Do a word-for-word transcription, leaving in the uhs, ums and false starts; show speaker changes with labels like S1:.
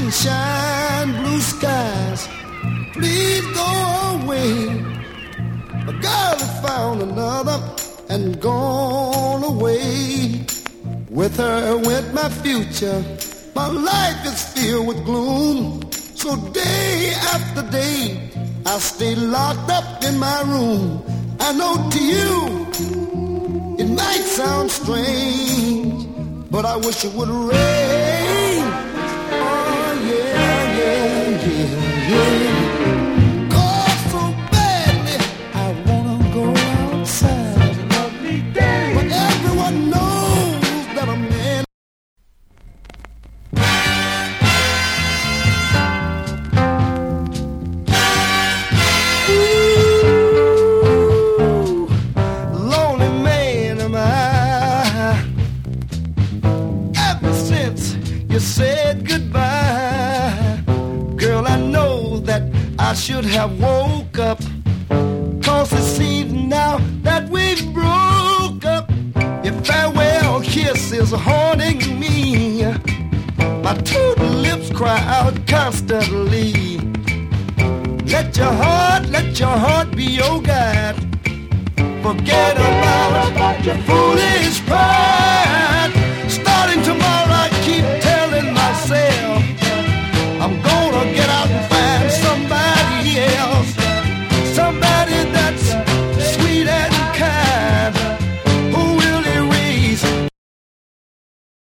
S1: sunshine, blue skies, please go away. A girl has found another and gone away. With her went my future. My life is filled with gloom. So day after day, I stay locked up in my room. I know to you, it might sound strange, but I wish it would rain. Oh yeah, yeah, yeah, yeah. Cause so badly, I wanna go outside. It's a lovely day. But everyone knows that a man. Ooh, lonely man am I. Ever since you said goodbye, girl, I know that I should have woke up. Cause it seems now that we broke up. Your farewell kiss is haunting me. My two lips cry out constantly. Let your heart, let your heart be your guide. Forget about your foolish pride.